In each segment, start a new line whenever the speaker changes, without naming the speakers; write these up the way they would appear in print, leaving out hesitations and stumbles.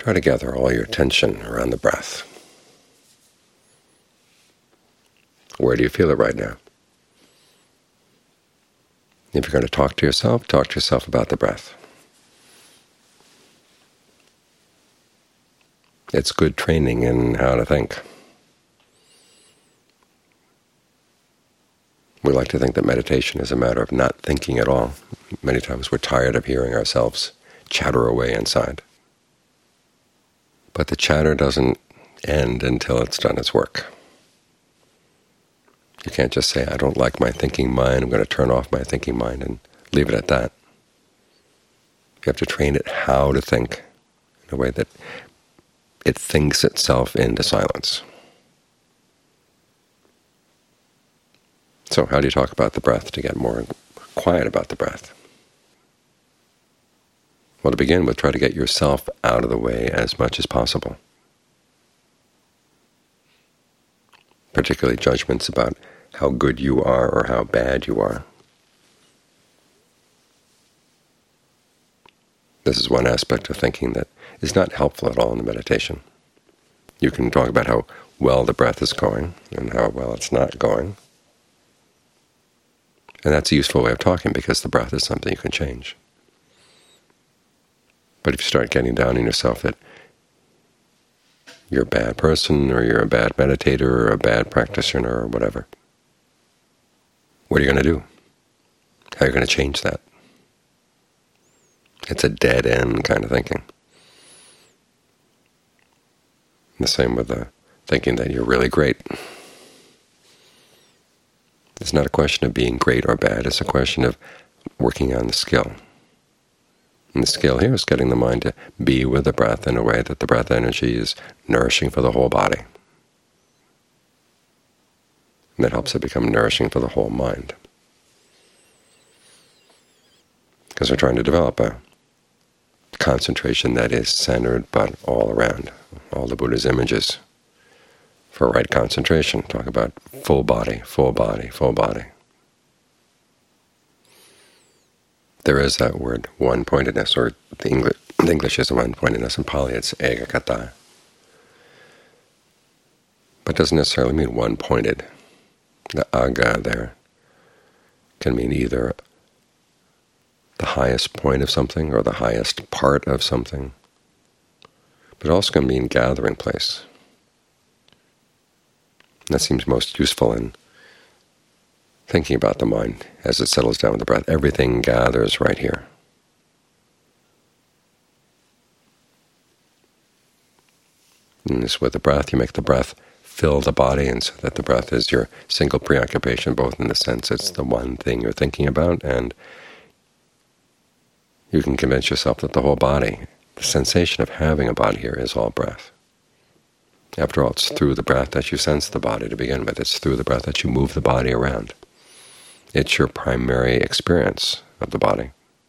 Try to gather all your attention around the breath. Where do you feel it right now? If you're going to talk to yourself about the breath. It's good training in how to think. We like to think that meditation is a matter of not thinking at all. Many times we're tired of hearing ourselves chatter away inside. But the chatter doesn't end until it's done its work. You can't just say, I don't like my thinking mind, I'm going to turn off my thinking mind, and leave it at that. You have to train it how to think in a way that it thinks itself into silence. So how do you talk about the breath to get more quiet about the breath? Well, to begin with, try to get yourself out of the way as much as possible. Particularly judgments about how good you are or how bad you are. This is one aspect of thinking that is not helpful at all in the meditation. You can talk about how well the breath is going and how well it's not going. And that's a useful way of talking because the breath is something you can change. But if you start getting down on yourself that you're a bad person or you're a bad meditator or a bad practitioner or whatever, what are you going to do? How are you going to change that? It's a dead-end kind of thinking. The same with the thinking that you're really great. It's not a question of being great or bad. It's a question of working on the skill. And the skill here is getting the mind to be with the breath in a way that the breath energy is nourishing for the whole body. And that helps it become nourishing for the whole mind. Because we're trying to develop a concentration that is centered but all around. All the Buddha's images for right concentration talk about full body, full body, full body. There is that word one-pointedness, or the English is one-pointedness, in Pali it's ekaggata. But it doesn't necessarily mean one-pointed. The aga there can mean either the highest point of something or the highest part of something, but it also can mean gathering place. And that seems most useful in thinking about the mind as it settles down with the breath. Everything gathers right here. And this with the breath, you make the breath fill the body, and so that the breath is your single preoccupation, both in the sense it's the one thing you're thinking about, and you can convince yourself that the whole body, the sensation of having a body here, is all breath. After all, it's through the breath that you sense the body to begin with. It's through the breath that you move the body around. It's your primary experience of the body.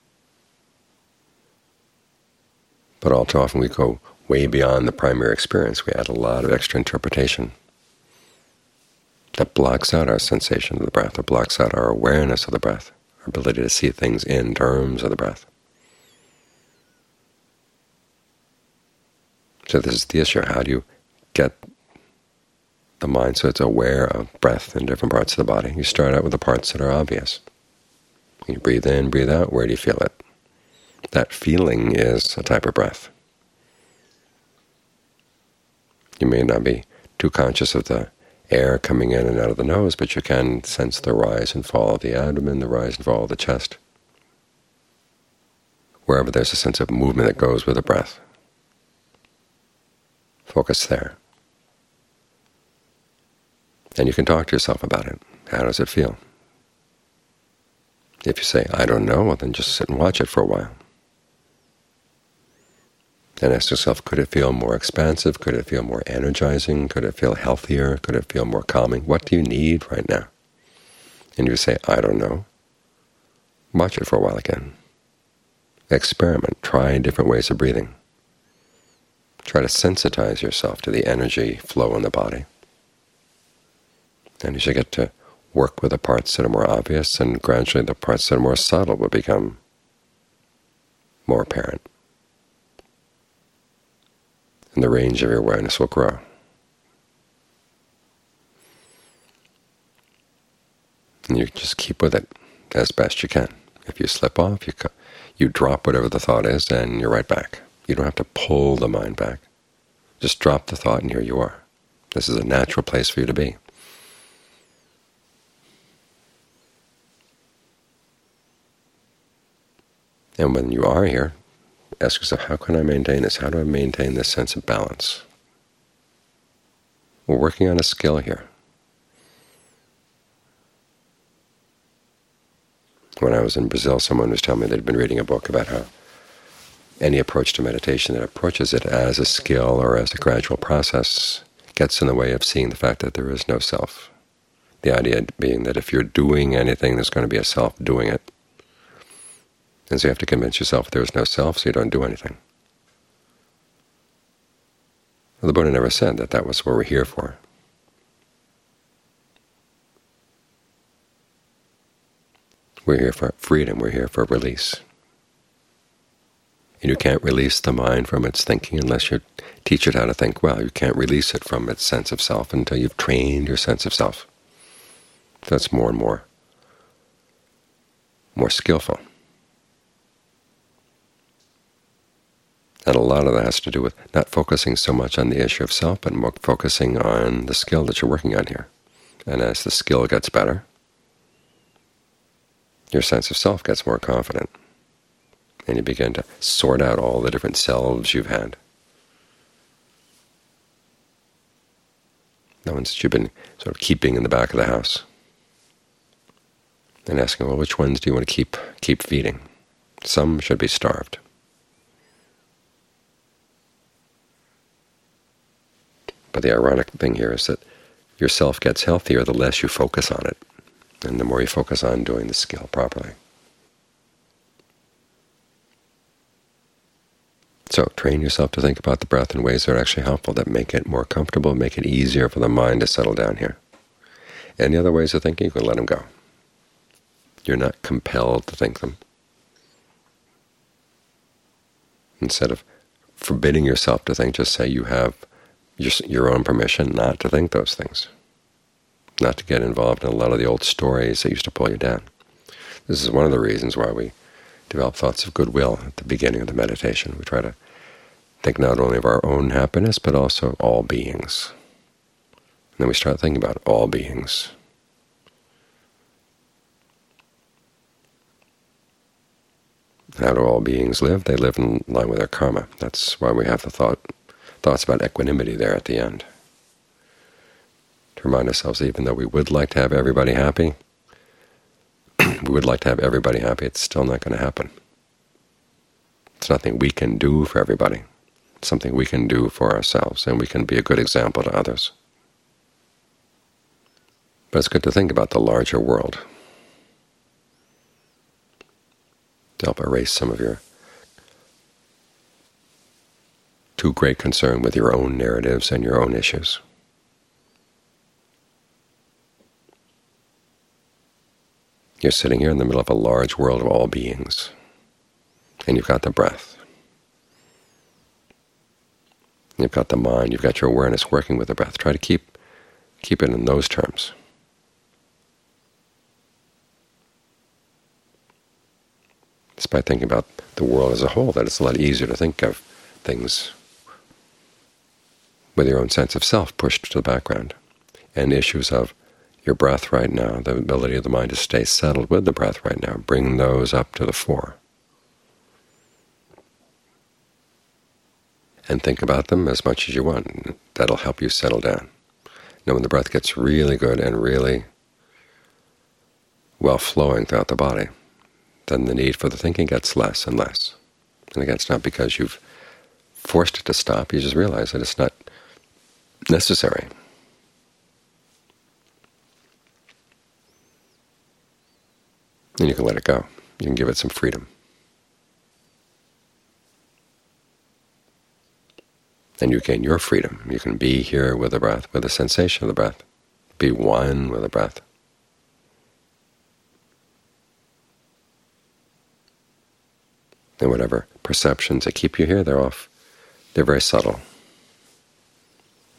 But all too often we go way beyond the primary experience. We add a lot of extra interpretation that blocks out our sensation of the breath, or blocks out our awareness of the breath, our ability to see things in terms of the breath. So this is the issue. How do you get the mind so it's aware of breath in different parts of the body? You start out with the parts that are obvious. You breathe in, breathe out. Where do you feel it? That feeling is a type of breath. You may not be too conscious of the air coming in and out of the nose, but you can sense the rise and fall of the abdomen, the rise and fall of the chest. Wherever there's a sense of movement that goes with the breath, focus there. And you can talk to yourself about it. How does it feel? If you say, I don't know, well then just sit and watch it for a while. And ask yourself, could it feel more expansive? Could it feel more energizing? Could it feel healthier? Could it feel more calming? What do you need right now? And you say, I don't know. Watch it for a while again. Experiment. Try different ways of breathing. Try to sensitize yourself to the energy flow in the body. And as you get to work with the parts that are more obvious, and gradually the parts that are more subtle will become more apparent. and the range of your awareness will grow. And you just keep with it as best you can. If you slip off, you drop whatever the thought is, and you're right back. You don't have to pull the mind back. Just drop the thought, and here you are. This is a natural place for you to be. And when you are here, ask yourself, how can I maintain this? How do I maintain this sense of balance? We're working on a skill here. When I was in Brazil, someone was telling me they'd been reading a book about how any approach to meditation that approaches it as a skill or as a gradual process gets in the way of seeing the fact that there is no self. The idea being that if you're doing anything, there's going to be a self doing it. And so you have to convince yourself there is no self, so you don't do anything. Well, the Buddha never said that that was what we're here for. We're here for freedom. We're here for release. And you can't release the mind from its thinking unless you teach it how to think well. You can't release it from its sense of self until you've trained your sense of self. So it's more and more skillful. And a lot of that has to do with not focusing so much on the issue of self, but more focusing on the skill that you're working on here. And as the skill gets better, your sense of self gets more confident, and you begin to sort out all the different selves you've had. The ones that you've been sort of keeping in the back of the house, and asking, well, which ones do you want to keep feeding? Some should be starved. But the ironic thing here is that your self gets healthier the less you focus on it, and the more you focus on doing the skill properly. So train yourself to think about the breath in ways that are actually helpful, that make it more comfortable, make it easier for the mind to settle down here. Any other ways of thinking, you can let them go. You're not compelled to think them. Instead of forbidding yourself to think, just say you have your own permission not to think those things, not to get involved in a lot of the old stories that used to pull you down. This is one of the reasons why we develop thoughts of goodwill at the beginning of the meditation. We try to think not only of our own happiness, but also all beings. And then we start thinking about all beings. How do all beings live? They live in line with their karma. That's why we have the thoughts about equanimity there at the end. To remind ourselves, even though we would like to have everybody happy, it's still not going to happen. It's nothing we can do for everybody. It's something we can do for ourselves, and we can be a good example to others. But it's good to think about the larger world, to help erase some of your too great concern with your own narratives and your own issues. You're sitting here in the middle of a large world of all beings, and you've got the breath. You've got the mind, you've got your awareness working with the breath. Try to keep it in those terms. Just by thinking about the world as a whole, that it's a lot easier to think of things with your own sense of self pushed to the background, and issues of your breath right now, the ability of the mind to stay settled with the breath right now, bring those up to the fore. And think about them as much as you want. That'll help you settle down. Now, when the breath gets really good and really well flowing throughout the body, then the need for the thinking gets less and less. And again, it's not because you've forced it to stop. You just realize that it's not necessary. And you can let it go. You can give it some freedom. And you gain your freedom. You can be here with the breath, with the sensation of the breath. Be one with the breath. And whatever perceptions that keep you here, they're very subtle.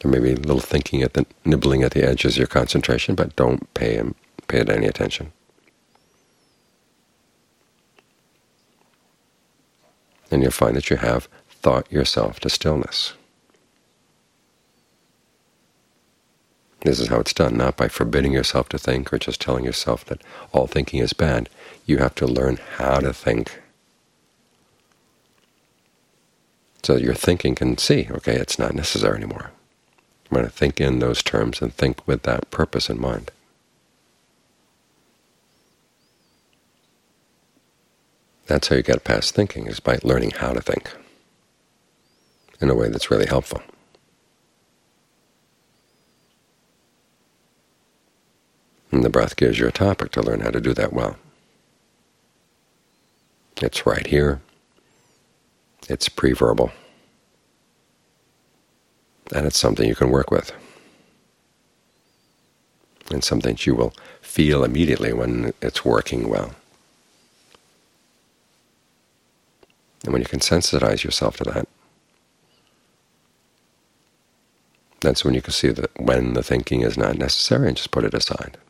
There may be a little thinking nibbling at the edges of your concentration, but don't pay it any attention. And you'll find that you have thought yourself to stillness. This is how it's done, not by forbidding yourself to think or just telling yourself that all thinking is bad. You have to learn how to think, so that your thinking can see, okay, it's not necessary anymore. I'm going to think in those terms and think with that purpose in mind. That's how you get past thinking, is by learning how to think in a way that's really helpful. And the breath gives you a topic to learn how to do that well. It's right here. It's pre-verbal. And it's something you can work with. And something that you will feel immediately when it's working well. And when you can sensitize yourself to that, that's when you can see that when the thinking is not necessary and just put it aside.